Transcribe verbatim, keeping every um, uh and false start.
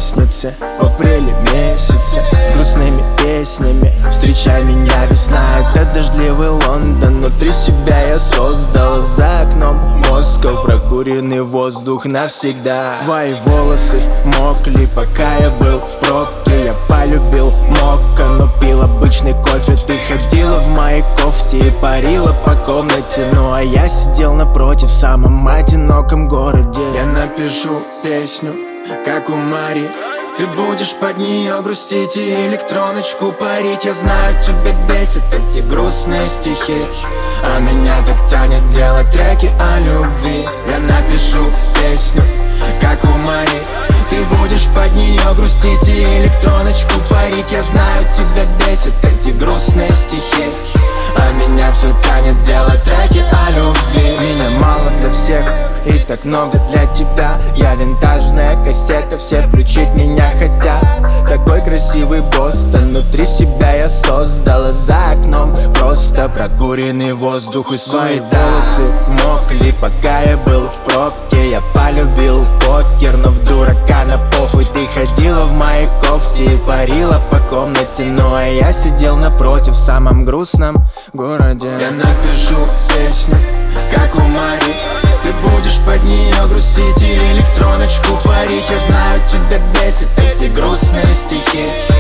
лестнице в апреле месяце с грустными песнями. Встречай меня, весна, это дождливый Лондон. Внутри себя я создал, за окном Москва, прокуренный воздух навсегда. Твои волосы мокли, пока я был в пробке. Я полюбил мокко, но пил обычный кофе. Ты ходила в моей кофте и парила по комнате, ну а я сидел напротив в самом одиноком городе. Я напишу песню, как у Мари. Ты будешь под нее грустить и электроночку парить. Я знаю, тебя бесит эти грустные стихи, а меня так тянет делать треки о любви. Я напишу песню, как у Мари. Ты будешь под нее грустить и электроночку парить. Я знаю, тебя бесит эти грустные стихи, а меня все тянет делать треки о любви. Меня мало для всех и так много для тебя. Я винтажная кассета, все включить меня хотят. Такой красивый Бостон, внутри себя я создала, за окном просто прокуренный воздух и суета. Волосы мокли, пока я был в пробке. Я полюбил покер, но в дурака на похуй. Ты ходила в моей кофте и парила по комнате, ну а я сидел напротив в самом грустном городе. Я напишу песню, как у Мари. Ты будешь под нее грустить и электроночку парить. Я знаю, тебя бесит эти грустные стихи,